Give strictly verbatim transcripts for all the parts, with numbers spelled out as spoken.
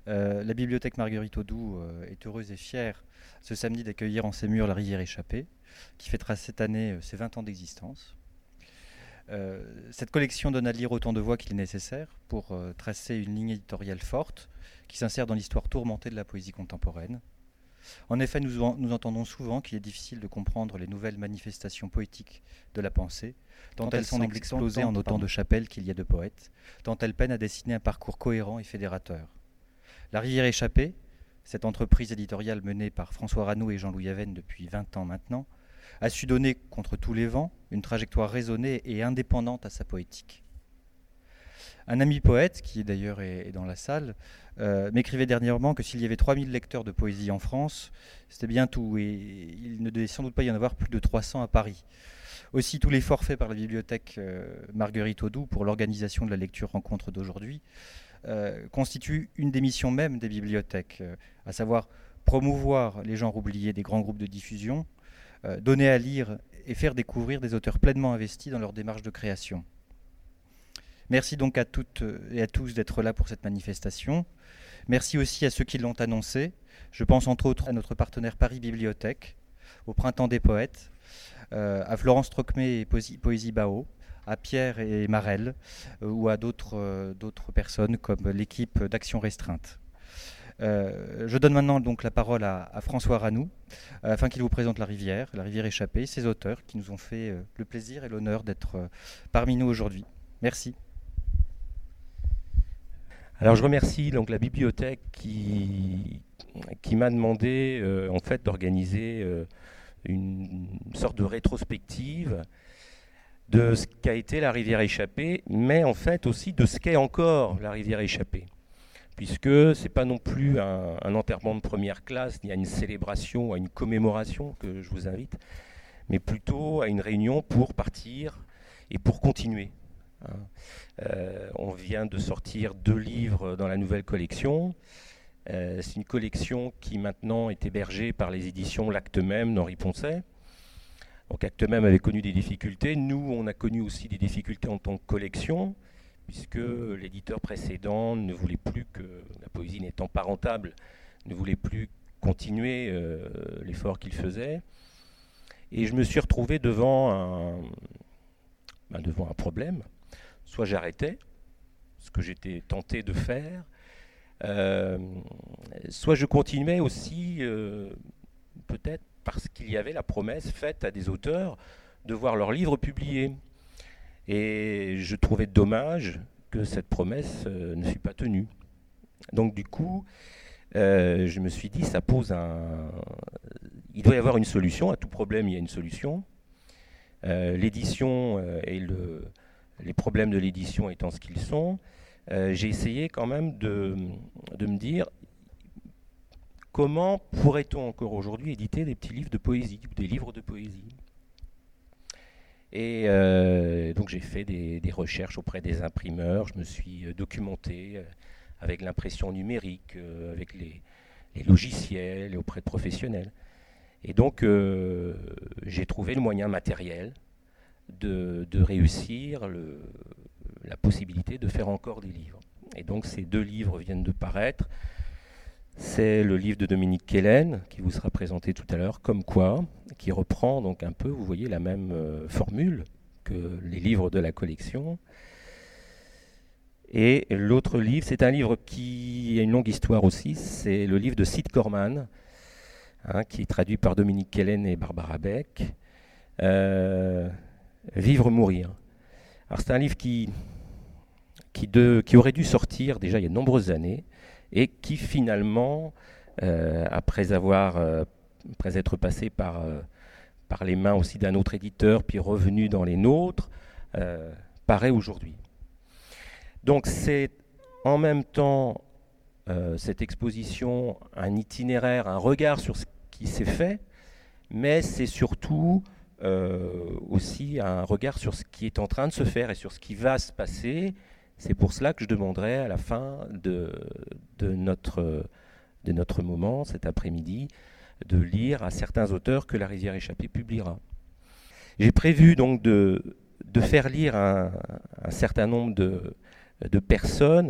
Euh, la bibliothèque Marguerite Audoux euh, est heureuse et fière ce samedi d'accueillir en ses murs La Rivière échappée, qui fêtera cette année euh, ses vingt ans d'existence. Euh, cette collection donne à lire autant de voix qu'il est nécessaire pour euh, tracer une ligne éditoriale forte qui s'insère dans l'histoire tourmentée de la poésie contemporaine. En effet, nous, en, nous entendons souvent qu'il est difficile de comprendre les nouvelles manifestations poétiques de la pensée, tant, tant elles semblent exploser en autant de chapelles qu'il y a de poètes, tant elles peinent à dessiner un parcours cohérent et fédérateur. La Rivière échappée, cette entreprise éditoriale menée par François Ranoux et Jean-Louis Aven depuis vingt ans maintenant, a su donner, contre tous les vents, une trajectoire raisonnée et indépendante à sa poétique. Un ami poète, qui d'ailleurs est dans la salle, euh, m'écrivait dernièrement que s'il y avait trois mille lecteurs de poésie en France, c'était bien tout, et il ne devait sans doute pas y en avoir plus de trois cents à Paris. Aussi, tous les forfaits par la bibliothèque euh, Marguerite Audoux pour l'organisation de la lecture rencontre d'aujourd'hui euh, constituent une des missions même des bibliothèques, euh, à savoir promouvoir les genres oubliés des grands groupes de diffusion, euh, donner à lire et faire découvrir des auteurs pleinement investis dans leur démarche de création. Merci donc à toutes et à tous d'être là pour cette manifestation. Merci aussi à ceux qui l'ont annoncé. Je pense entre autres à notre partenaire Paris Bibliothèque, au Printemps des Poètes, euh, à Florence Trocmé et Poésie, Poésie Bao, à Pierre et Marel, euh, ou à d'autres, euh, d'autres personnes comme l'équipe d'Action Restreinte. Euh, je donne maintenant donc la parole à, à François Ranoux, euh, afin qu'il vous présente La Rivière, La Rivière échappée, ses auteurs qui nous ont fait euh, le plaisir et l'honneur d'être euh, parmi nous aujourd'hui. Merci. Alors je remercie donc la bibliothèque qui, qui m'a demandé euh, en fait d'organiser euh, une sorte de rétrospective de ce qu'a été la Rivière échappée, mais en fait aussi de ce qu'est encore la Rivière échappée, puisque c'est pas non plus un, un enterrement de première classe, ni à une célébration ou à une commémoration que je vous invite, mais plutôt à une réunion pour partir et pour continuer. Euh, on vient de sortir deux livres dans la nouvelle collection. Euh, c'est une collection qui maintenant est hébergée par les éditions L'Acte Même d'Henri Poncet. Donc Acte Même avait connu des difficultés. Nous, on a connu aussi des difficultés en tant que collection, puisque l'éditeur précédent ne voulait plus que, la poésie n'étant pas rentable, ne voulait plus continuer euh, l'effort qu'il faisait. Et je me suis retrouvé devant un, ben devant un problème. Soit j'arrêtais, ce que j'étais tenté de faire, euh, soit je continuais aussi, euh, peut-être parce qu'il y avait la promesse faite à des auteurs de voir leurs livres publiés. Et je trouvais dommage que cette promesse euh, ne fût pas tenue. Donc du coup, euh, je me suis dit, ça pose un... Il doit y avoir une solution, à tout problème il y a une solution. Euh, l'édition euh, et le... les problèmes de l'édition étant ce qu'ils sont, euh, j'ai essayé quand même de, de me dire comment pourrait-on encore aujourd'hui éditer des petits livres de poésie ou des livres de poésie. Et euh, donc j'ai fait des, des recherches auprès des imprimeurs, je me suis documenté euh, avec l'impression numérique, euh, avec les, les logiciels et auprès de professionnels. Et donc euh, j'ai trouvé le moyen matériel De, de réussir le, la possibilité de faire encore des livres. Et donc ces deux livres viennent de paraître. C'est le livre de Dominique Quélen, qui vous sera présenté tout à l'heure, Comme quoi, qui reprend donc un peu, vous voyez, la même euh, formule que les livres de la collection. Et l'autre livre, c'est un livre qui a une longue histoire aussi, c'est le livre de Sid Corman, hein, qui est traduit par Dominique Quélen et Barbara Beck. Euh, Vivre, mourir. Alors c'est un livre qui, qui, de, qui aurait dû sortir déjà il y a de nombreuses années et qui finalement, euh, après, avoir, euh, après être passé par, euh, par les mains aussi d'un autre éditeur, puis revenu dans les nôtres, euh, paraît aujourd'hui. Donc c'est en même temps euh, cette exposition, un itinéraire, un regard sur ce qui s'est fait, mais c'est surtout Euh, aussi un regard sur ce qui est en train de se faire et sur ce qui va se passer. C'est pour cela que je demanderai à la fin de, de, notre, de notre moment, cet après-midi, de lire à certains auteurs que La Rivière échappée publiera. J'ai prévu donc de, de faire lire un, un certain nombre de, de personnes,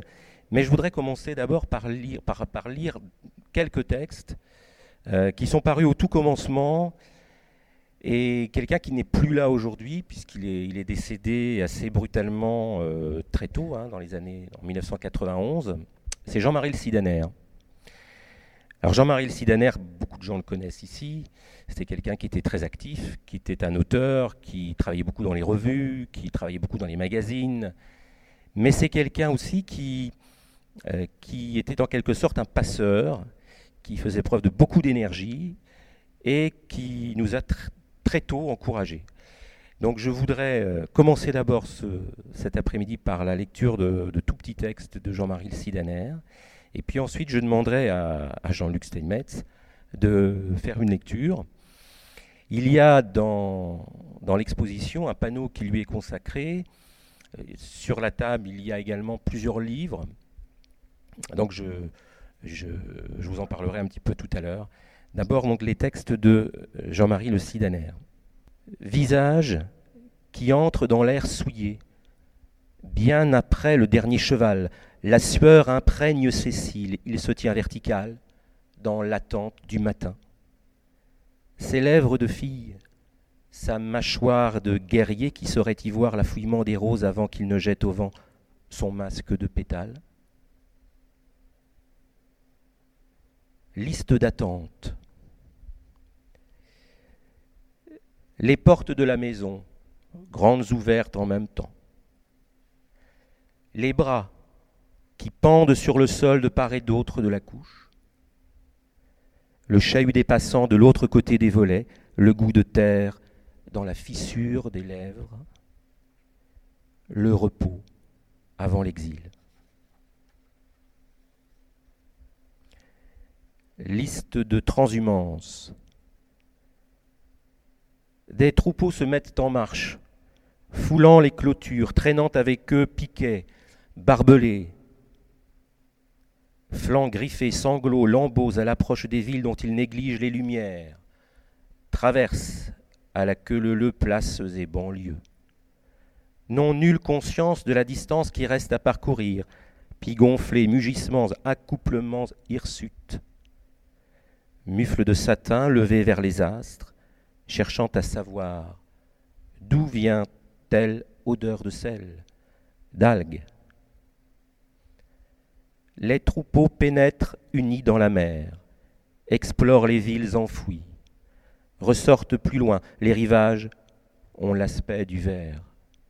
Mais je voudrais commencer d'abord par lire, par, par lire quelques textes euh, qui sont parus au tout commencement, et quelqu'un qui n'est plus là aujourd'hui, puisqu'il est, il est décédé assez brutalement euh, très tôt, hein, dans les années en mille neuf cent quatre-vingt-onze, c'est Jean-Marie Le Sidaner. Alors Jean-Marie Le Sidaner, beaucoup de gens le connaissent ici, c'était quelqu'un qui était très actif, qui était un auteur, qui travaillait beaucoup dans les revues, qui travaillait beaucoup dans les magazines, mais c'est quelqu'un aussi qui, euh, qui était en quelque sorte un passeur, qui faisait preuve de beaucoup d'énergie et qui nous a tr- très tôt encouragés. Donc je voudrais euh, commencer d'abord ce, cet après-midi par la lecture de, de tout petits textes de Jean-Marie Le Sidaner, et puis ensuite je demanderai à, à Jean-Luc Steinmetz de faire une lecture. Il y a dans, dans l'exposition un panneau qui lui est consacré. Sur la table, il y a également plusieurs livres. Donc je, je, je vous en parlerai un petit peu tout à l'heure. D'abord, donc, les textes de Jean-Marie Le Sidaner. Visage qui entre dans l'air souillé, bien après le dernier cheval, la sueur imprègne ses cils, il se tient vertical dans l'attente du matin. Ses lèvres de fille, sa mâchoire de guerrier qui saurait y voir l'affouillement des roses avant qu'il ne jette au vent son masque de pétales. Liste d'attente. Les portes de la maison, grandes ouvertes en même temps. Les bras qui pendent sur le sol de part et d'autre de la couche. Le chahut des passants de l'autre côté des volets, le goût de terre dans la fissure des lèvres, le repos avant l'exil. Liste de transhumance. Des troupeaux se mettent en marche, foulant les clôtures, traînant avec eux piquets, barbelés, flancs griffés, sanglots, lambeaux à l'approche des villes dont ils négligent les lumières, traversent à la queue leu-leu places et banlieues. N'ont nulle conscience de la distance qui reste à parcourir, puis gonflés, mugissements, accouplements hirsutes. Mufles de satin levés vers les astres, cherchant à savoir d'où vient telle odeur de sel, d'algues. Les troupeaux pénètrent unis dans la mer, explorent les villes enfouies, ressortent plus loin, les rivages ont l'aspect du verre.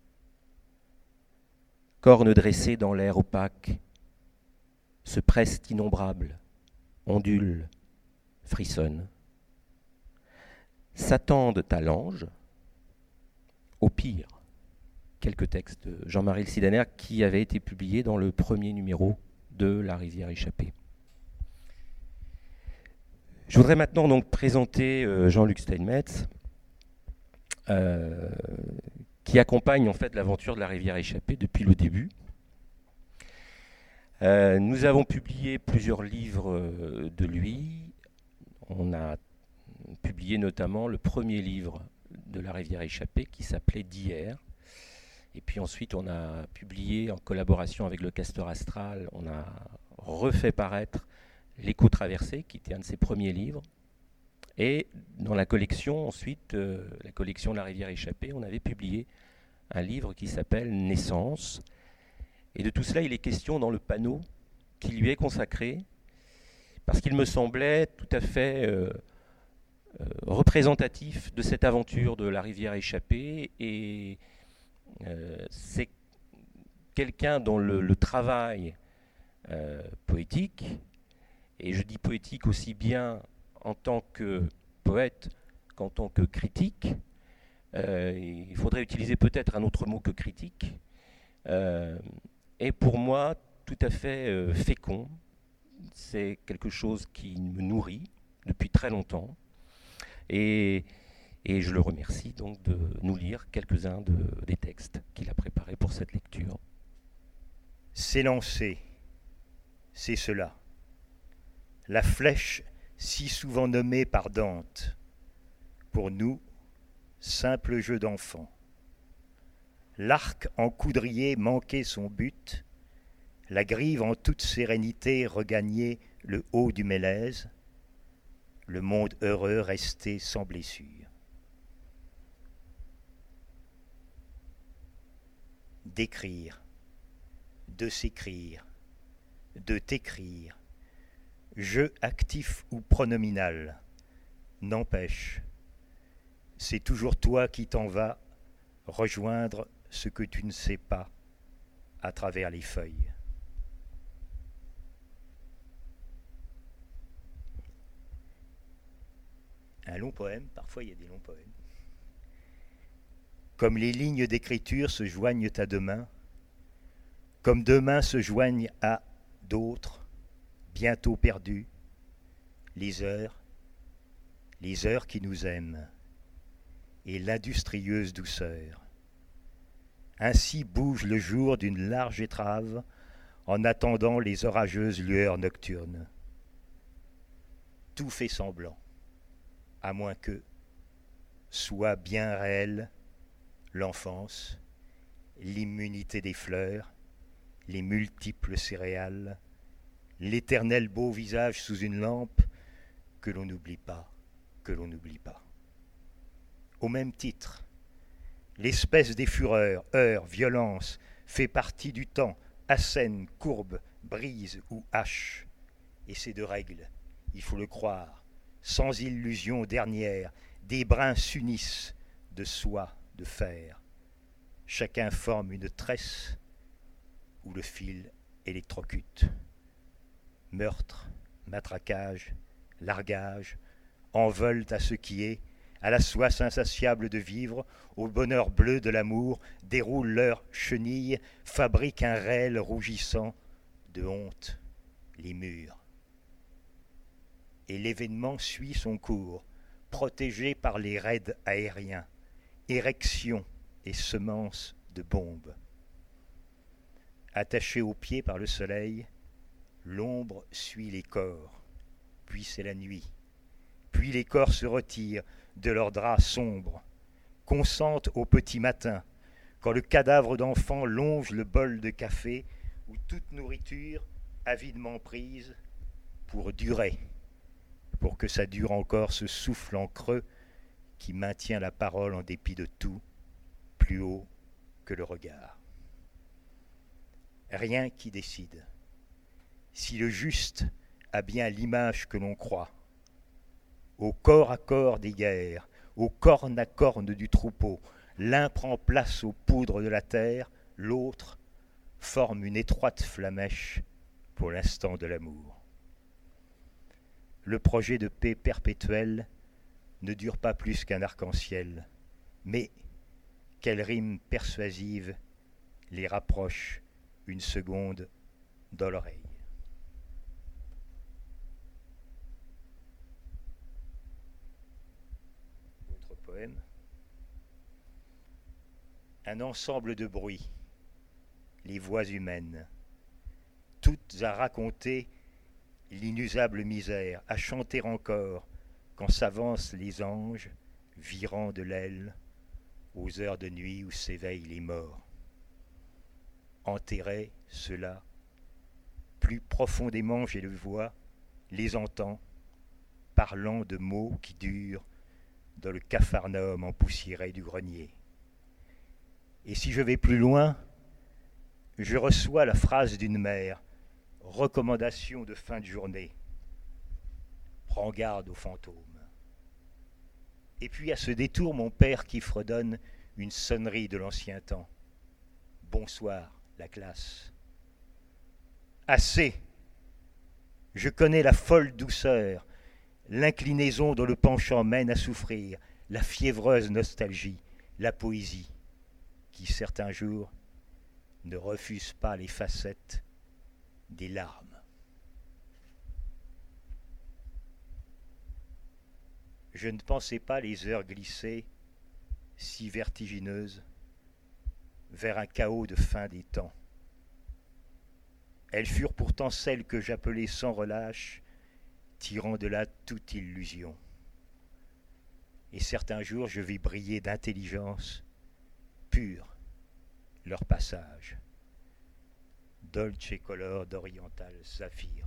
Cornes dressées dans l'air opaque, se pressent innombrables, ondulent, frissonnent. S'attendent à l'ange, au pire. Quelques textes de Jean-Marie Le Sidaner qui avaient été publiés dans le premier numéro de La Rivière échappée. Je voudrais maintenant donc présenter euh, Jean-Luc Steinmetz, euh, qui accompagne en fait l'aventure de La Rivière échappée depuis le début. Euh, nous avons publié plusieurs livres euh, de lui. On a publié notamment le premier livre de La Rivière échappée qui s'appelait D'hier. Et puis ensuite, on a publié en collaboration avec le Castor Astral, on a refait paraître L'écho traversé, qui était un de ses premiers livres. Et dans la collection, ensuite, euh, la collection de La Rivière échappée, on avait publié un livre qui s'appelle Naissance. Et de tout cela, il est question dans le panneau qui lui est consacré, parce qu'il me semblait tout à fait euh, euh, représentatif de cette aventure de La Rivière échappée. Et euh, c'est quelqu'un dont le, le travail euh, poétique, et je dis poétique aussi bien en tant que poète qu'en tant que critique, euh, il faudrait utiliser peut-être un autre mot que critique, euh, est pour moi tout à fait euh, fécond. C'est quelque chose qui me nourrit depuis très longtemps. Et, et je le remercie donc de nous lire quelques-uns de, des textes qu'il a préparés pour cette lecture. S'élancer, c'est cela. La flèche si souvent nommée par Dante, pour nous, simple jeu d'enfant. L'arc en coudrier manquait son but, la grive en toute sérénité regagner le haut du mélèze, le monde heureux resté sans blessure. D'écrire, de s'écrire, de t'écrire, jeu actif ou pronominal, n'empêche, c'est toujours toi qui t'en vas rejoindre ce que tu ne sais pas à travers les feuilles. Un long poème, parfois il y a des longs poèmes. Comme les lignes d'écriture se joignent à deux mains, comme deux mains se joignent à d'autres, bientôt perdues, les heures, les heures qui nous aiment, et l'industrieuse douceur. Ainsi bouge le jour d'une large étrave en attendant les orageuses lueurs nocturnes. Tout fait semblant, à moins que soit bien réel l'enfance, l'immunité des fleurs, les multiples céréales, l'éternel beau visage sous une lampe que l'on n'oublie pas, que l'on n'oublie pas. Au même titre, l'espèce des fureurs, heurts, violence, fait partie du temps, assène, courbe, brise ou hache. Et c'est de règle, il faut le croire, sans illusion dernière, des brins s'unissent de soie, de fer. Chacun forme une tresse où le fil électrocute. Meurtre, matraquage, largage, envolent à ce qui est, à la soif insatiable de vivre, au bonheur bleu de l'amour, déroulent leurs chenilles, fabriquent un réel rougissant de honte, les murs. Et l'événement suit son cours, protégé par les raids aériens, érection et semence de bombes. Attaché aux pieds par le soleil, l'ombre suit les corps, puis c'est la nuit, puis les corps se retirent de leurs draps sombres, consentent au petit matin, quand le cadavre d'enfant longe le bol de café, où toute nourriture, avidement prise, pour durer, pour que ça dure encore ce souffle en creux qui maintient la parole en dépit de tout, plus haut que le regard. Rien qui décide. Si le juste a bien l'image que l'on croit, au corps à corps des guerres, aux cornes à cornes du troupeau, l'un prend place aux poudres de la terre, l'autre forme une étroite flamèche pour l'instant de l'amour. Le projet de paix perpétuelle ne dure pas plus qu'un arc-en-ciel, mais quelle rime persuasive les rapproche une seconde dans l'oreille. Autre poème. Un ensemble de bruits, les voix humaines, toutes à raconter l'inusable misère, à chanter encore quand s'avancent les anges, virant de l'aile, aux heures de nuit où s'éveillent les morts. Enterrés, ceux-là, plus profondément j'ai le voix, les entends, parlant de mots qui durent dans le capharnaüm empoussiéré du grenier. Et si je vais plus loin, je reçois la phrase d'une mère, recommandation de fin de journée. Prends garde aux fantômes. Et puis à ce détour, mon père qui fredonne une sonnerie de l'ancien temps. Bonsoir, la classe. Assez. Je connais la folle douceur, l'inclinaison dont le penchant mène à souffrir, la fiévreuse nostalgie, la poésie, qui certains jours ne refuse pas les facettes des larmes. Je ne pensais pas les heures glisser, si vertigineuses, vers un chaos de fin des temps. Elles furent pourtant celles que j'appelais sans relâche, tirant de là toute illusion. Et certains jours je vis briller d'intelligence pure leur passage. dolce color d'oriental saphir.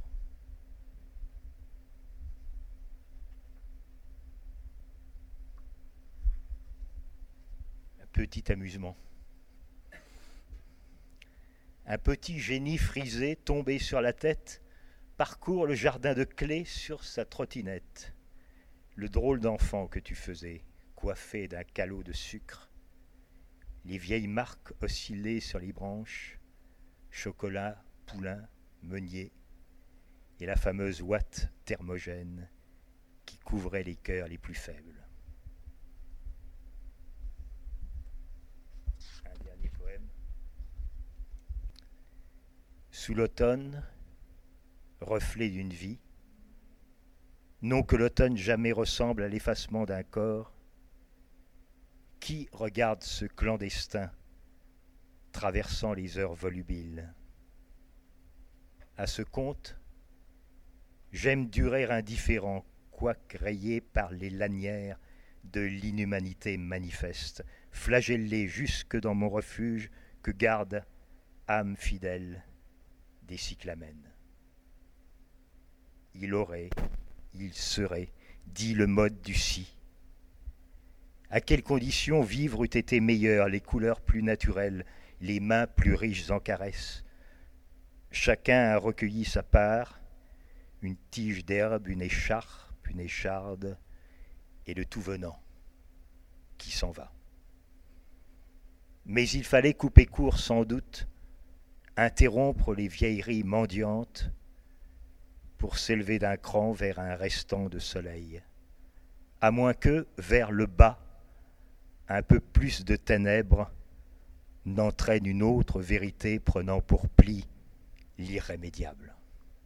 Un petit amusement. Un petit génie frisé tombé sur la tête parcourt le jardin de clés sur sa trottinette. Le drôle d'enfant que tu faisais, coiffé d'un calot de sucre, les vieilles marques oscillaient sur les branches, chocolat, poulain, meunier, et la fameuse ouate thermogène qui couvrait les cœurs les plus faibles. Un dernier poème. Sous l'automne, reflet d'une vie, non que l'automne jamais ressemble à l'effacement d'un corps, qui regarde ce clandestin traversant les heures volubiles? À ce compte, j'aime durer indifférent, quoique rayé par les lanières de l'inhumanité manifeste, flagellé jusque dans mon refuge que garde, âme fidèle, des cyclamènes. Il aurait, il serait, dit le mode du si. À quelles conditions vivre eût été meilleur, les couleurs plus naturelles, les mains plus riches en caresses. Chacun a recueilli sa part, une tige d'herbe, une écharpe, une écharde, et le tout venant, qui s'en va. Mais il fallait couper court sans doute, interrompre les vieilleries mendiantes, pour s'élever d'un cran vers un restant de soleil, à moins que, vers le bas, un peu plus de ténèbres n'entraîne une autre vérité prenant pour pli l'irrémédiable.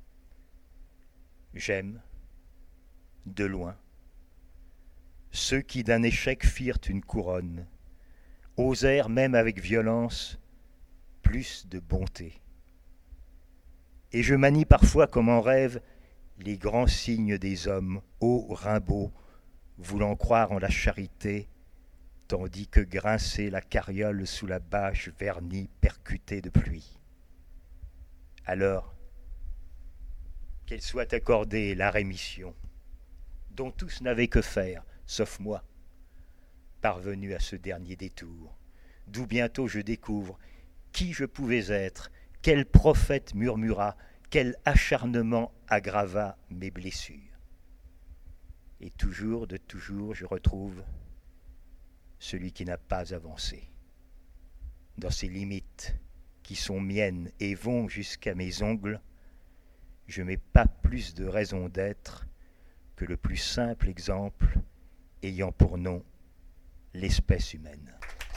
J'aime, de loin, ceux qui d'un échec firent une couronne, osèrent même avec violence plus de bonté. Et je manie parfois comme en rêve les grands signes des hommes, ô Rimbaud, voulant croire en la charité, tandis que grinçait la carriole sous la bâche vernie percutée de pluie. Alors, qu'elle soit accordée la rémission, dont tous n'avaient que faire, sauf moi, parvenu à ce dernier détour, d'où bientôt je découvre qui je pouvais être, quel prophète murmura, quel acharnement aggrava mes blessures. Et toujours, de toujours, je retrouve celui qui n'a pas avancé. Dans ces limites qui sont miennes et vont jusqu'à mes ongles, je n'ai pas plus de raison d'être que le plus simple exemple ayant pour nom l'espèce humaine.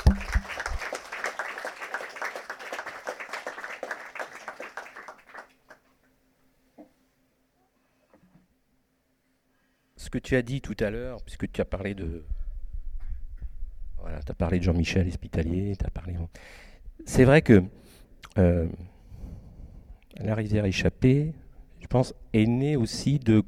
Ce que tu as dit tout à l'heure, puisque tu as parlé de... Voilà, tu as parlé de Jean-Michel Espitalier, tu as parlé... C'est vrai que euh, La rivière échappée, je pense, est née aussi de,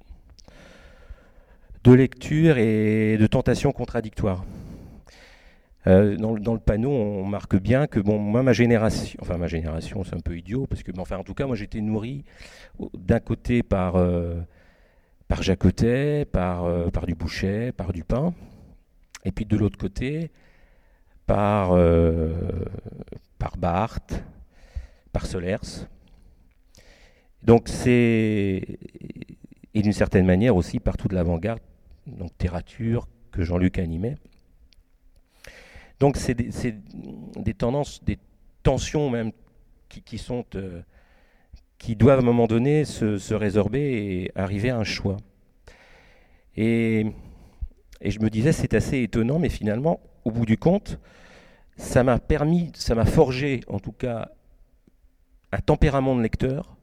de lectures et de tentations contradictoires. Euh, dans, dans le panneau, on marque bien que, bon, moi, ma génération, enfin ma génération, c'est un peu idiot, parce que, mais enfin, en tout cas, moi, j'étais nourri d'un côté par, euh, par Jacotet, par, euh, par Dubouchet, par Dupin, et puis de l'autre côté, par, euh, par Barthes, par Solers. Donc c'est, et d'une certaine manière aussi par toute l'avant-garde, donc littérature que Jean-Luc animait. Donc c'est des, c'est des tendances, des tensions même qui, qui sont, euh, qui doivent à un moment donné se, se résorber et arriver à un choix. Et, et je me disais, c'est assez étonnant, mais finalement, au bout du compte, ça m'a permis, ça m'a forgé, en tout cas, un tempérament de lecteur.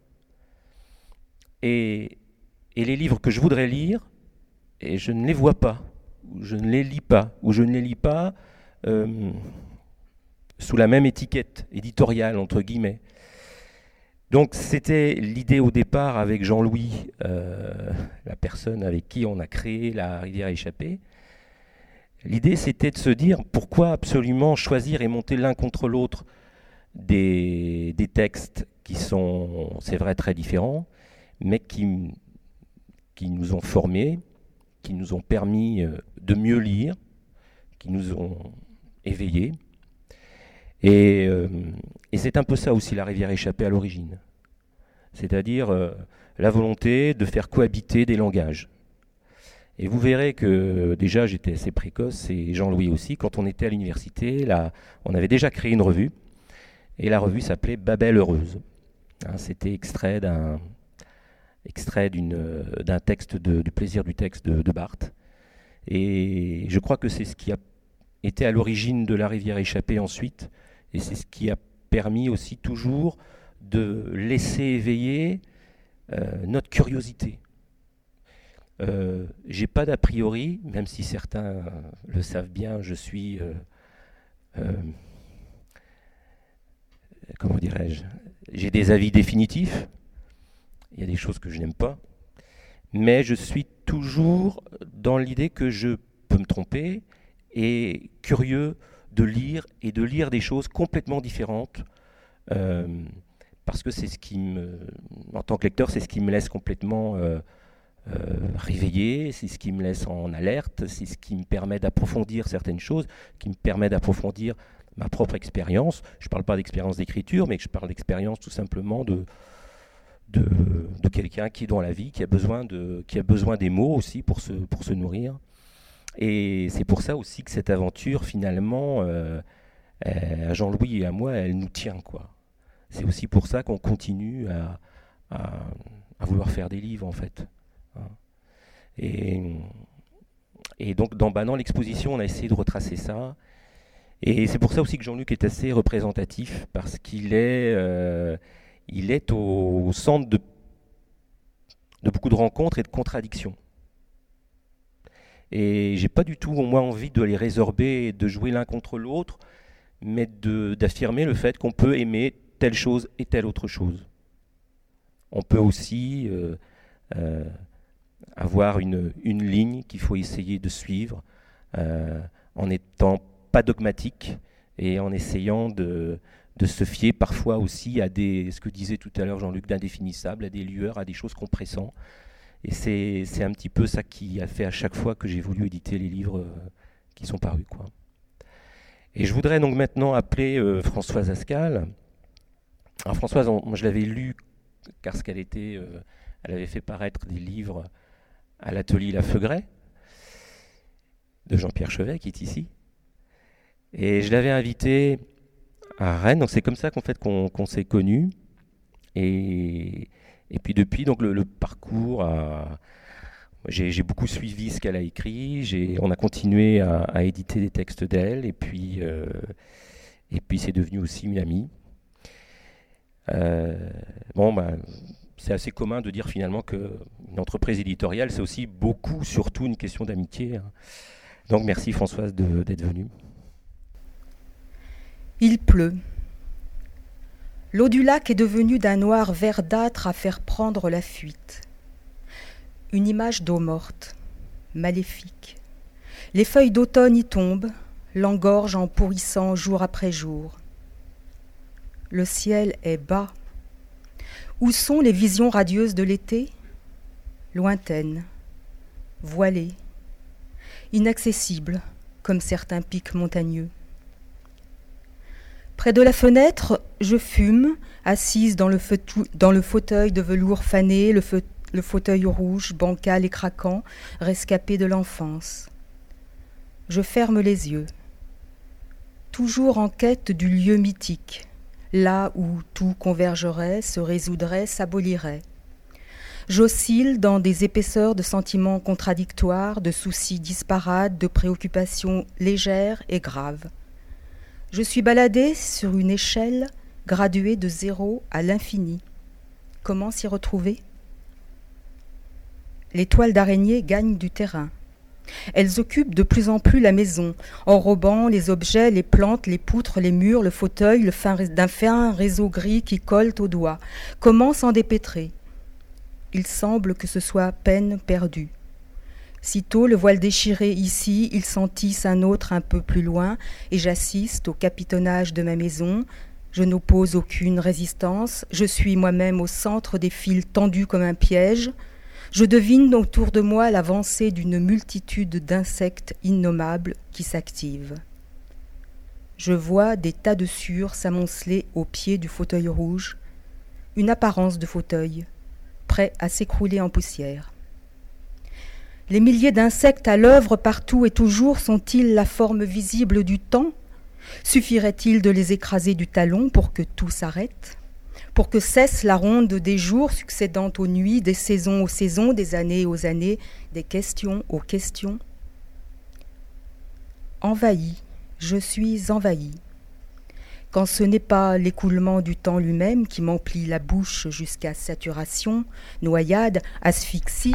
Et, et les livres que je voudrais lire, et je ne les vois pas, ou je ne les lis pas, ou je ne les lis pas euh, sous la même étiquette éditoriale, entre guillemets. Donc c'était l'idée au départ avec Jean-Louis, euh, la personne avec qui on a créé La rivière échappée. L'idée c'était de se dire pourquoi absolument choisir et monter l'un contre l'autre des, des textes qui sont, c'est vrai, très différents, mais qui, qui nous ont formés, qui nous ont permis de mieux lire, qui nous ont éveillés. Et, euh, et c'est un peu ça aussi la rivière échappée à l'origine. C'est-à-dire euh, la volonté de faire cohabiter des langages. Et vous verrez que déjà j'étais assez précoce, et Jean-Louis aussi, quand on était à l'université, là, on avait déjà créé une revue, et la revue s'appelait Babel heureuse. Hein, c'était extrait d'un extrait d'une, d'un texte de, du plaisir du texte de, de Barthes. Et je crois que c'est ce qui a été à l'origine de la rivière échappée ensuite, et c'est ce qui a permis aussi toujours de laisser éveiller euh, notre curiosité. Euh, j'ai pas d'a priori, même si certains euh, le savent bien, je suis, euh, euh, comment dirais-je, j'ai des avis définitifs, il y a des choses que je n'aime pas, mais je suis toujours dans l'idée que je peux me tromper et curieux de lire et de lire des choses complètement différentes, euh, parce que c'est ce qui me, en tant que lecteur, c'est ce qui me laisse complètement euh, euh, réveillé, c'est ce qui me laisse en alerte, c'est ce qui me permet d'approfondir certaines choses, qui me permet d'approfondir ma propre expérience. Je ne parle pas d'expérience d'écriture, mais je parle d'expérience tout simplement de, de, de quelqu'un qui est dans la vie, qui a besoin, de, qui a besoin des mots aussi pour se, pour se nourrir. Et c'est pour ça aussi que cette aventure, finalement, euh, à Jean-Louis et à moi, elle nous tient, quoi. C'est aussi pour ça qu'on continue à, à, à vouloir faire des livres, en fait. Et, et donc, dans, bah, dans l'exposition, on a essayé de retracer ça. Et c'est pour ça aussi que Jean-Luc est assez représentatif, parce qu'il est, euh, il est au, au centre de, de beaucoup de rencontres et de contradictions. Et j'ai pas du tout, moi, envie de les résorber et de jouer l'un contre l'autre, mais de, d'affirmer le fait qu'on peut aimer telle chose et telle autre chose. On peut aussi euh, euh, avoir une, une ligne qu'il faut essayer de suivre euh, en n'étant pas dogmatique et en essayant de, de se fier parfois aussi à des, ce que disait tout à l'heure Jean-Luc, d'indéfinissables, à des lueurs, à des choses qu'on pressent. Et c'est, c'est un petit peu ça qui a fait à chaque fois que j'ai voulu éditer les livres euh, qui sont parus, quoi. Et je voudrais donc maintenant appeler euh, Françoise Ascal. Alors Françoise, on, moi je l'avais lu parce qu'elle était, euh, elle avait fait paraître des livres à l'atelier La Feugret de Jean-Pierre Chevet qui est ici. Et je l'avais invitée à Rennes. Donc c'est comme ça qu'en fait qu'on, qu'on s'est connus. Et Et puis depuis, donc le, le parcours, a, j'ai, j'ai beaucoup suivi ce qu'elle a écrit. J'ai, on a continué à, à éditer des textes d'elle, et puis, euh, et puis c'est devenu aussi une amie. Euh, bon, ben, c'est assez commun de dire finalement qu'une entreprise éditoriale, c'est aussi beaucoup, surtout une question d'amitié. Hein. Donc merci Françoise de, d'être venue. Il pleut. L'eau du lac est devenue d'un noir verdâtre à faire prendre la fuite. Une image d'eau morte, maléfique. Les feuilles d'automne y tombent, l'engorgent en pourrissant jour après jour. Le ciel est bas. Où sont les visions radieuses de l'été ? Lointaines, voilées, inaccessibles, comme certains pics montagneux. Près de la fenêtre, je fume, assise dans le, feutou- dans le fauteuil de velours fané, le, fe- le fauteuil rouge, bancal et craquant, rescapé de l'enfance. Je ferme les yeux, toujours en quête du lieu mythique, là où tout convergerait, se résoudrait, s'abolirait. J'oscille dans des épaisseurs de sentiments contradictoires, de soucis disparates, de préoccupations légères et graves. Je suis baladée sur une échelle graduée de zéro à l'infini. Comment s'y retrouver ? Les toiles d'araignée gagnent du terrain. Elles occupent de plus en plus la maison, enrobant les objets, les plantes, les poutres, les murs, le fauteuil, le fin, d'un fin réseau gris qui colle aux doigts. Comment s'en dépêtrer ? Il semble que ce soit peine perdue. Sitôt le voile déchiré ici, il s'en tisse un autre un peu plus loin, et j'assiste au capitonnage de ma maison, Je n'oppose aucune résistance, je suis moi-même au centre des fils tendus comme un piège. Je devine autour de moi l'avancée d'une multitude d'insectes innommables qui s'activent. Je vois des tas de sueurs s'amonceler au pied du fauteuil rouge, une apparence de fauteuil, prêt à s'écrouler en poussière. Les milliers d'insectes à l'œuvre partout et toujours sont-ils la forme visible du temps ? Suffirait-il de les écraser du talon pour que tout s'arrête ? Pour que cesse la ronde des jours succédant aux nuits, des saisons aux saisons, des années aux années, des questions aux questions ? Envahi, je suis envahi. Quand ce n'est pas l'écoulement du temps lui-même qui m'emplit la bouche jusqu'à saturation, noyade, asphyxie,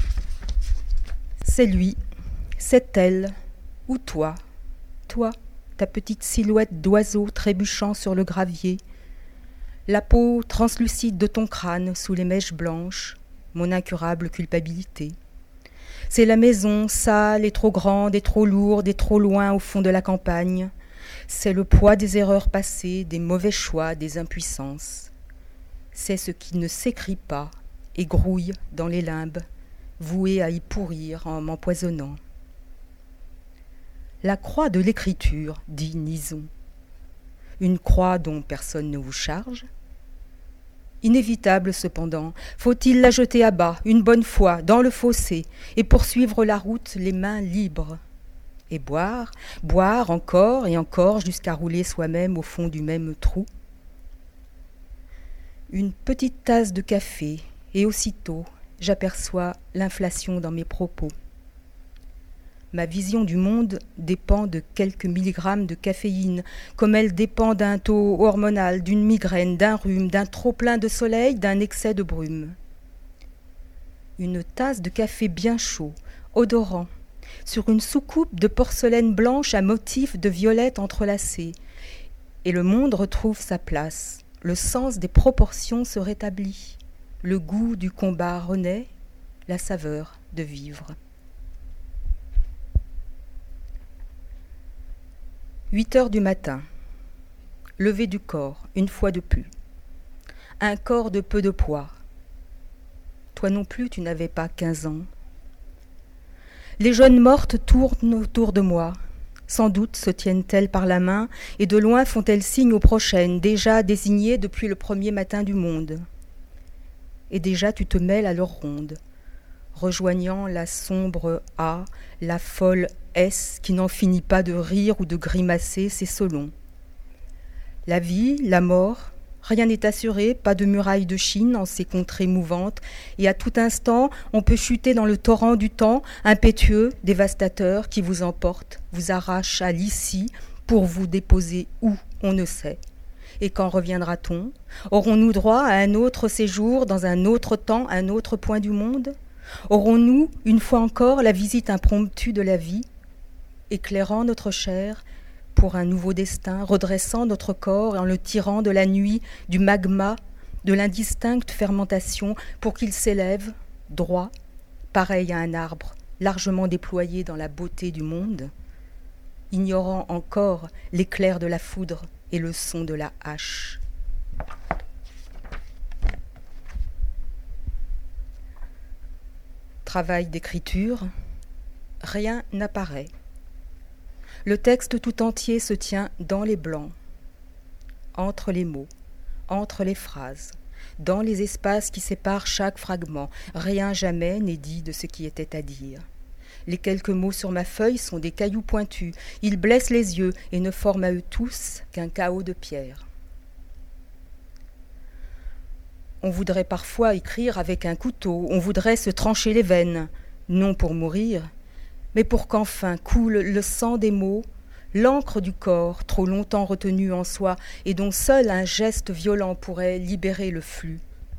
c'est lui, c'est elle, ou toi, toi, ta petite silhouette d'oiseau trébuchant sur le gravier, la peau translucide de ton crâne sous les mèches blanches, mon incurable culpabilité. C'est la maison sale et trop grande et trop lourde et trop loin au fond de la campagne. C'est le poids des erreurs passées, des mauvais choix, des impuissances. C'est ce qui ne s'écrit pas et grouille dans les limbes, voué à y pourrir en m'empoisonnant. La croix de l'écriture, dit Nison. Une croix dont personne ne vous charge ? Inévitable cependant, faut-il la jeter à bas, une bonne fois, dans le fossé, et poursuivre la route les mains libres ? Et boire, boire encore et encore jusqu'à rouler soi-même au fond du même trou ? Une petite tasse de café, et aussitôt j'aperçois l'inflation dans mes propos. Ma vision du monde dépend de quelques milligrammes de caféine, comme elle dépend d'un taux hormonal, d'une migraine, d'un rhume, d'un trop-plein de soleil, d'un excès de brume. Une tasse de café bien chaud, odorant, sur une soucoupe de porcelaine blanche à motifs de violette entrelacés, et le monde retrouve sa place, le sens des proportions se rétablit, le goût du combat renaît, la saveur de vivre. Huit heures du matin. Lever du corps, une fois de plus. Un corps de peu de poids. Toi non plus, tu n'avais pas quinze ans. Les jeunes mortes tournent autour de moi. Sans doute se tiennent-elles par la main et de loin font-elles signe aux prochaines, déjà désignées depuis le premier matin du monde. Et déjà tu te mêles à leur ronde, rejoignant la sombre A, la folle S qui n'en finit pas de rire ou de grimacer ses solons. La vie, la mort, rien n'est assuré, pas de muraille de Chine en ces contrées mouvantes, et à tout instant on peut chuter dans le torrent du temps, impétueux, dévastateur, qui vous emporte, vous arrache à l'ici pour vous déposer où on ne sait. Et quand reviendra-t-on ? Aurons-nous droit à un autre séjour, dans un autre temps, un autre point du monde ? Aurons-nous, une fois encore, la visite impromptue de la vie, éclairant notre chair pour un nouveau destin, redressant notre corps et en le tirant de la nuit, du magma, de l'indistincte fermentation, pour qu'il s'élève, droit, pareil à un arbre, largement déployé dans la beauté du monde, ignorant encore l'éclair de la foudre et le son de la hache. Travail d'écriture, rien n'apparaît. Le texte tout entier se tient dans les blancs, entre les mots, entre les phrases, dans les espaces qui séparent chaque fragment. Rien jamais n'est dit de ce qui était à dire. Les quelques mots sur ma feuille sont des cailloux pointus. Ils blessent les yeux et ne forment à eux tous qu'un chaos de pierres. On voudrait parfois écrire avec un couteau, on voudrait se trancher les veines, non pour mourir, mais pour qu'enfin coule le sang des mots, l'encre du corps, trop longtemps retenue en soi, et dont seul un geste violent pourrait libérer le flux.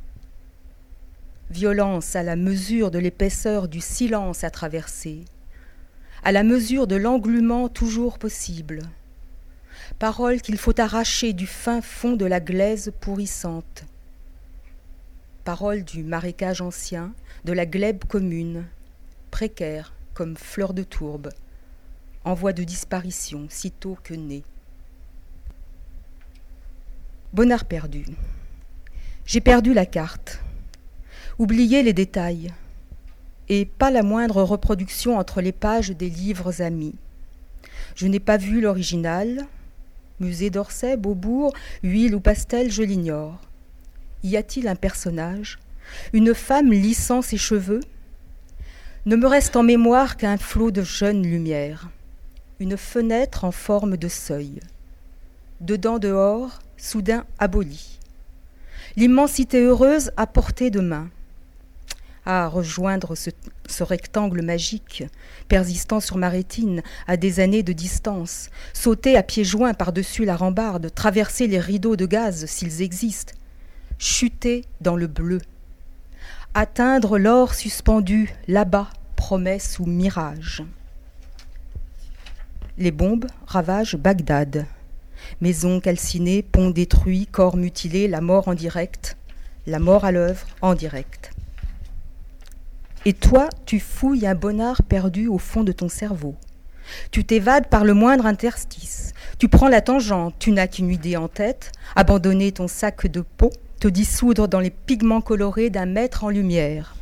Violence à la mesure de l'épaisseur du silence à traverser, à la mesure de l'englument toujours possible. Parole qu'il faut arracher du fin fond de la glaise pourrissante. Parole du marécage ancien, de la glèbe commune, précaire comme fleur de tourbe, en voie de disparition sitôt que née. Bonnard perdu. J'ai perdu la carte, oublié les détails, et pas la moindre reproduction entre les pages des livres amis. Je n'ai pas vu l'original. Musée d'Orsay, Beaubourg, huile ou pastel, je l'ignore. Y a-t-il un personnage, une femme lissant ses cheveux? Ne me reste en mémoire qu'un flot de jeunes lumières, une fenêtre en forme de seuil. Dedans dehors, soudain abolie. L'immensité heureuse à portée de main. À rejoindre ce, ce rectangle magique, persistant sur ma rétine à des années de distance, sauter à pieds joints par-dessus la rambarde, traverser les rideaux de gaz s'ils existent, chuter dans le bleu, atteindre l'or suspendu là-bas, promesse ou mirage. Les bombes ravagent Bagdad. Maisons calcinées, ponts détruits, corps mutilés, la mort en direct, la mort à l'œuvre en direct. Et toi, tu fouilles un bonnard perdu au fond de ton cerveau. Tu t'évades par le moindre interstice. Tu prends la tangente, tu n'as qu'une idée en tête, abandonner ton sac de peau, te dissoudre dans les pigments colorés d'un maître en lumière.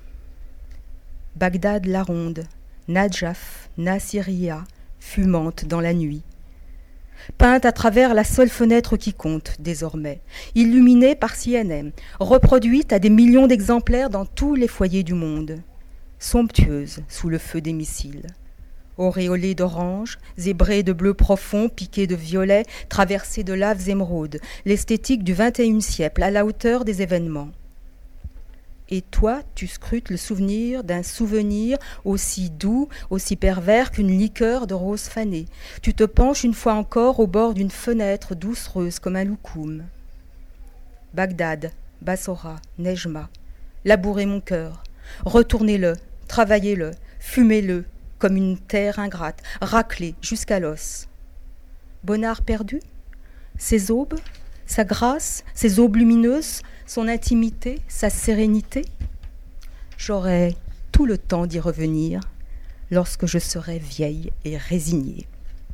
Bagdad la ronde, Nadjaf, Nasiriyah, fumante dans la nuit. Peinte à travers la seule fenêtre qui compte désormais, illuminée par C N N, reproduite à des millions d'exemplaires dans tous les foyers du monde, somptueuse sous le feu des missiles. Auréolée d'orange, zébrée de bleu profond, piquée de violet, traversée de laves émeraudes, l'esthétique du vingt et unième siècle à la hauteur des événements. Et toi, tu scrutes le souvenir d'un souvenir aussi doux, aussi pervers qu'une liqueur de rose fanée. Tu te penches une fois encore au bord d'une fenêtre doucereuse comme un loukoum. Bagdad, Bassora, Nejma, labourez mon cœur, retournez-le, travaillez-le, fumez-le comme une terre ingrate, raclez jusqu'à l'os. Bonnard perdu? Ses aubes, sa grâce, ses aubes lumineuses, son intimité, sa sérénité? J'aurai tout le temps d'y revenir lorsque je serai vieille et résignée.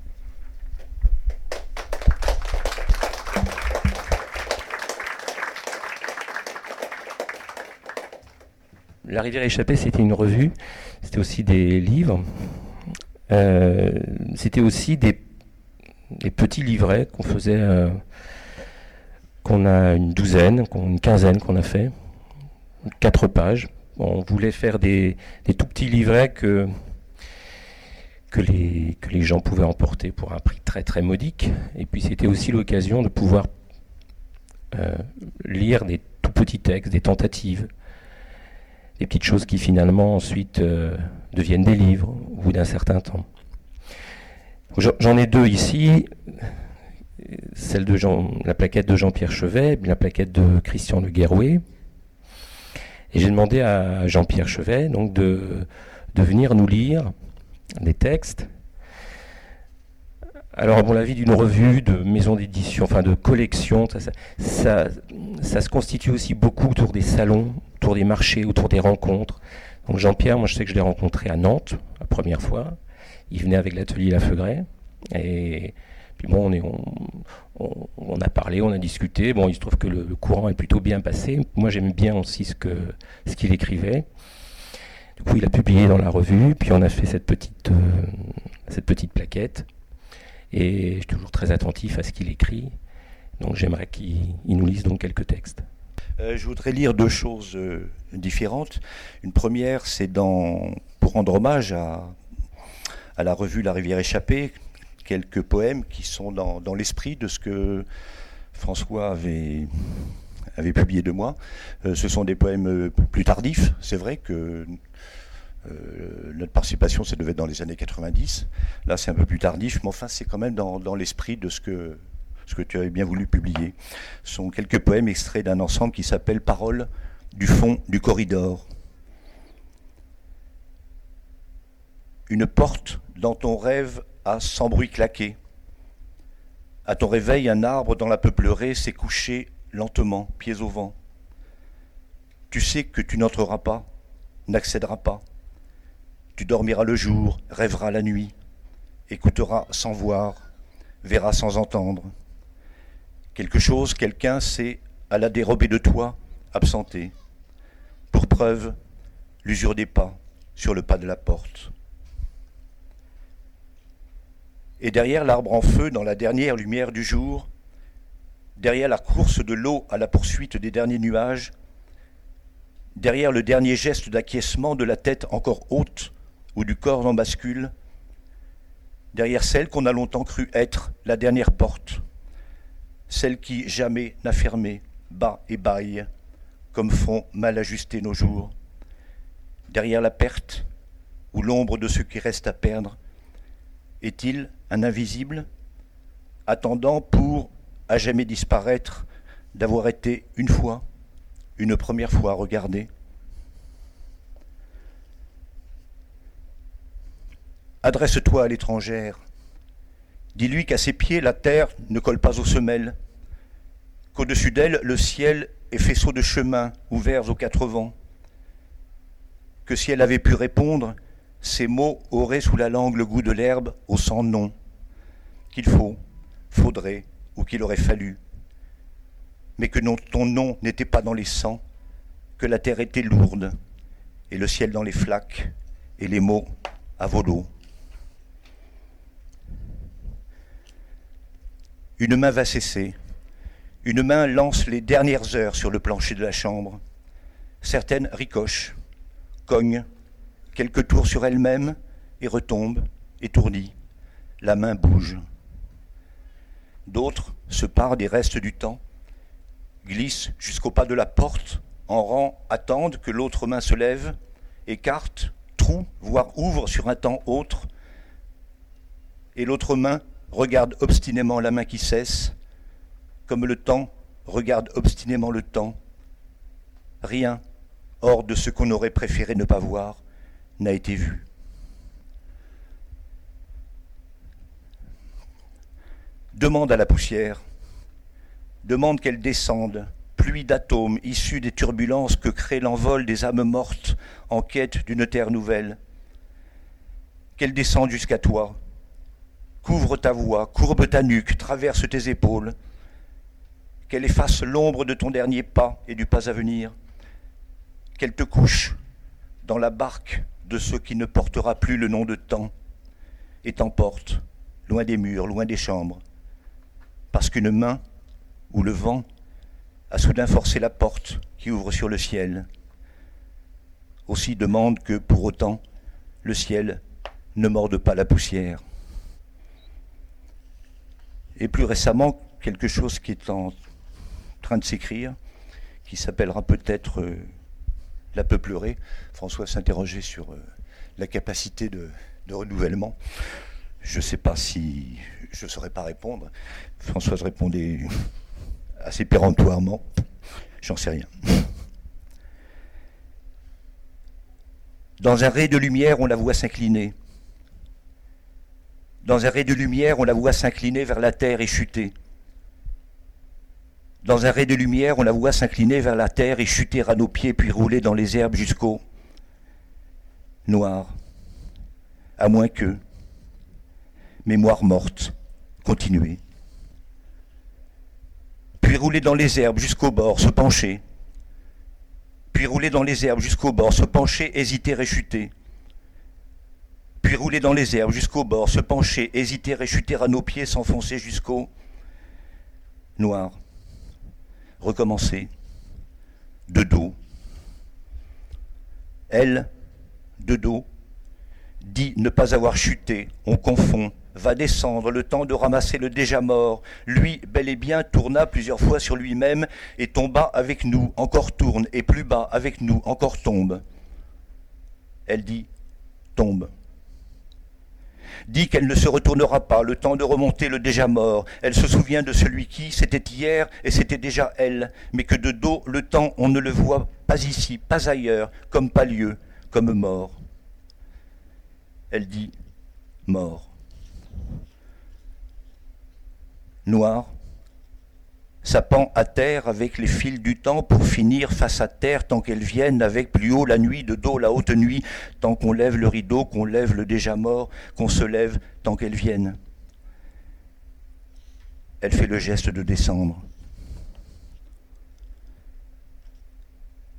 La rivière échappée, c'était une revue, c'était aussi des livres, euh, c'était aussi des, des petits livrets qu'on faisait, euh, qu'on a une douzaine, qu'on, une quinzaine qu'on a fait, quatre pages. On voulait faire des, des tout petits livrets que, que, les, que les gens pouvaient emporter pour un prix très très modique. Et puis c'était aussi l'occasion de pouvoir euh, lire des tout petits textes, des tentatives, des petites choses qui finalement ensuite euh, deviennent des livres au bout d'un certain temps. J'en ai deux ici, celle de Jean, la plaquette de Jean-Pierre Chevet, et la plaquette de Christian Le Guerrouet. Et j'ai demandé à Jean-Pierre Chevet donc de, de venir nous lire des textes. Alors, bon, la vie d'une revue, de maison d'édition, enfin de collection, ça, ça, ça, ça se constitue aussi beaucoup autour des salons, autour des marchés, autour des rencontres. Donc Jean-Pierre, moi je sais que je l'ai rencontré à Nantes, la première fois. Il venait avec l'atelier La Feugraie. Et puis bon, on, est, on, on, on a parlé, on a discuté. Bon, il se trouve que le, le courant est plutôt bien passé. Moi j'aime bien aussi ce, que, ce qu'il écrivait. Du coup, il a publié dans la revue, puis on a fait cette petite, euh, cette petite plaquette. Et je suis toujours très attentif à ce qu'il écrit. Donc j'aimerais qu'il nous lise donc quelques textes. Euh, je voudrais lire deux choses euh, différentes. Une première, c'est dans, pour rendre hommage à, à la revue La Rivière échappée, quelques poèmes qui sont dans, dans l'esprit de ce que François avait, avait publié de moi. Euh, ce sont des poèmes plus tardifs. C'est vrai que Euh, notre participation, ça devait être dans les années quatre-vingt-dix. Là, c'est un peu plus tardif, mais enfin, c'est quand même dans, dans l'esprit de ce que, ce que tu avais bien voulu publier. Ce sont quelques poèmes extraits d'un ensemble qui s'appelle Paroles du fond du corridor. Une porte dans ton rêve a sans bruit claqué. À ton réveil, un arbre dans la peuplerée s'est couché lentement, pieds au vent. Tu sais que tu n'entreras pas, n'accéderas pas. Tu dormiras le jour, rêveras la nuit, écouteras sans voir, verras sans entendre. Quelque chose, quelqu'un s'est, à la dérobée de toi, absenté. Pour preuve, l'usure des pas sur le pas de la porte. Et derrière l'arbre en feu, dans la dernière lumière du jour, derrière la course de l'eau à la poursuite des derniers nuages, derrière le dernier geste d'acquiescement de la tête encore haute ou du corps en bascule, derrière celle qu'on a longtemps cru être la dernière porte, celle qui jamais n'a fermé, bat et baille, comme font mal ajustés nos jours, derrière la perte ou l'ombre de ce qui reste à perdre, est-il un invisible, attendant pour à jamais disparaître, d'avoir été une fois, une première fois regardé? Adresse-toi à l'étrangère. Dis-lui qu'à ses pieds, la terre ne colle pas aux semelles, qu'au-dessus d'elle, le ciel est faisceau de chemins ouverts aux quatre vents, que si elle avait pu répondre, ces mots auraient sous la langue le goût de l'herbe au sans nom, qu'il faut, faudrait ou qu'il aurait fallu, mais que non, ton nom n'était pas dans les sangs, que la terre était lourde, et le ciel dans les flaques, et les mots à volo. Une main va cesser, une main lance les dernières heures sur le plancher de la chambre. Certaines ricochent, cognent, quelques tours sur elle-même, et retombent, étourdies. La main bouge. D'autres se parent des restes du temps, glissent jusqu'au pas de la porte, en rang attendent que l'autre main se lève, écarte, troue, voire ouvre sur un temps autre, et l'autre main regarde obstinément la main qui cesse, comme le temps regarde obstinément le temps. Rien, hors de ce qu'on aurait préféré ne pas voir, n'a été vu. Demande à la poussière, demande qu'elle descende, pluie d'atomes issus des turbulences que crée l'envol des âmes mortes en quête d'une terre nouvelle. Qu'elle descende jusqu'à toi, couvre ta voix, courbe ta nuque, traverse tes épaules, qu'elle efface l'ombre de ton dernier pas et du pas à venir, qu'elle te couche dans la barque de ce qui ne portera plus le nom de temps et t'emporte loin des murs, loin des chambres, parce qu'une main ou le vent a soudain forcé la porte qui ouvre sur le ciel. Aussi demande que, pour autant, le ciel ne morde pas la poussière. Et plus récemment, quelque chose qui est en train de s'écrire, qui s'appellera peut-être euh, La Peuplerée. François s'interrogeait sur euh, la capacité de, de renouvellement. Je ne sais pas si je ne saurais pas répondre. Françoise répondait assez péremptoirement. J'en sais rien. Dans un ray de lumière, on la voit s'incliner. Dans un ray de lumière, on la voit s'incliner vers la terre et chuter. Dans un ray de lumière, on la voit s'incliner vers la terre et chuter à nos pieds, puis rouler dans les herbes jusqu'au noir. À moins que, mémoire morte, continuer. Puis rouler dans les herbes jusqu'au bord, se pencher. Puis rouler dans les herbes jusqu'au bord, se pencher, hésiter et chuter. Puis rouler dans les herbes jusqu'au bord, se pencher, hésiter et chuter à nos pieds, s'enfoncer jusqu'au noir. Recommencer, de dos. Elle, de dos, dit ne pas avoir chuté, on confond, va descendre, le temps de ramasser le déjà mort. Lui, bel et bien, tourna plusieurs fois sur lui-même et tomba avec nous, encore tourne, et plus bas avec nous, encore tombe. Elle dit, tombe. Dit qu'elle ne se retournera pas, le temps de remonter le déjà mort. Elle se souvient de celui qui, c'était hier et c'était déjà elle, mais que de dos, le temps, on ne le voit pas ici, pas ailleurs, comme pas lieu, comme mort. Elle dit, mort. Noir, sapant à terre avec les fils du temps pour finir face à terre tant qu'elle vienne avec plus haut la nuit, de dos la haute nuit, tant qu'on lève le rideau, qu'on lève le déjà mort, qu'on se lève tant qu'elle vienne. Elle fait le geste de descendre.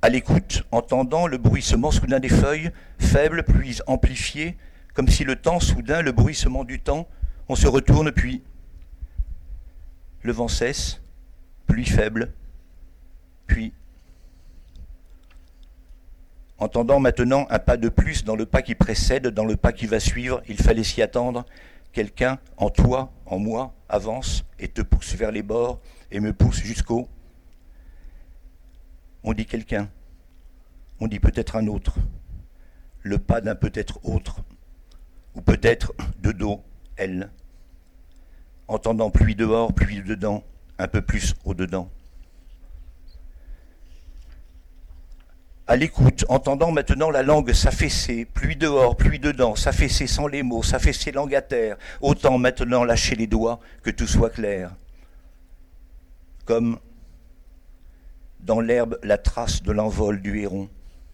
À l'écoute, entendant le bruissement soudain des feuilles, faible puis amplifié, comme si le temps soudain, le bruissement du temps, on se retourne puis le vent cesse, pluie faible, puis entendant maintenant un pas de plus dans le pas qui précède, dans le pas qui va suivre, il fallait s'y attendre. Quelqu'un en toi, en moi, avance et te pousse vers les bords et me pousse jusqu'au... On dit quelqu'un, on dit peut-être un autre, le pas d'un peut-être autre, ou peut-être de dos, elle, entendant pluie dehors, pluie dedans, un peu plus au-dedans. À l'écoute, entendant maintenant la langue s'affaisser, pluie dehors, pluie dedans, s'affaisser sans les mots, s'affaisser langue à terre, autant maintenant lâcher les doigts que tout soit clair. Comme dans l'herbe la trace de l'envol du héron.